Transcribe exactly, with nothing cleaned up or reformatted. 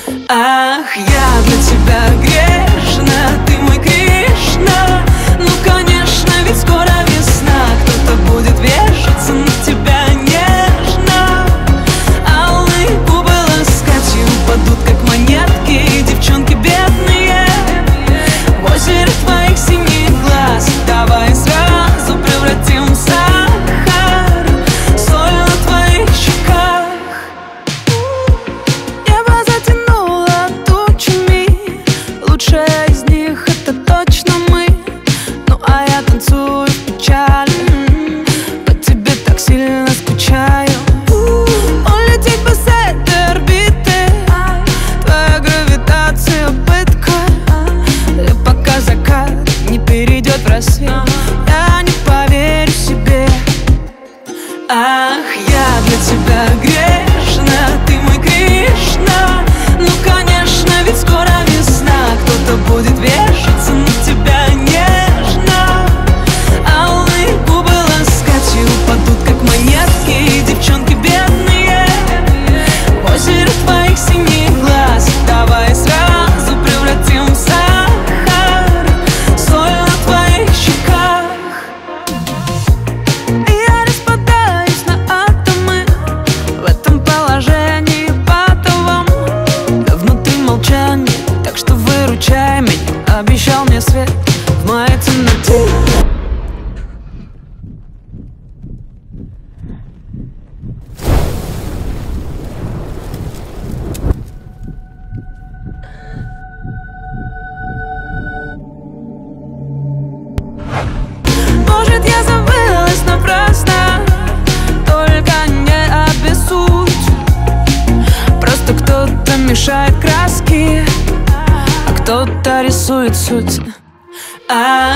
Ах, я для тебя грешна, ты мой Кришна. Ну, конечно, ведь скоро весна, кто-то будет вешаться на тебя нежно. Алые губы ласкать и упадут, как монетки, девчонки бедные в озере твоих синих глаз. Давай сразу превратим в сахар соль на твоих щеках. Небо затянуло тучами, лучшая из них — это точно мы. Ну а я танцую в печали, по тебе так сильно скучаю. Улететь бы с этой орбиты, твоя гравитация пытка. И пока закат не перейдет в рассвет, я не поверю себе. Ах, я для тебя грешна, ты мой Кришна. Ну, конечно, ведь скоро весна, кто-то будет вешаться на тебя нежно. Алые губы ласкать и упадут, как монетки, девчонки бедные в озере твоих синих глаз. Давай сразу превратим в сахар соль на твоих щеках. Я распадаюсь на атомы в этом положении патовом. Внутри молчание, так что выручай меня. Обещал мне свет в моей темноте. Может, я забылась напрасно, только не обессудь. Просто кто-то мешает краски, а кто-то рисует суть. А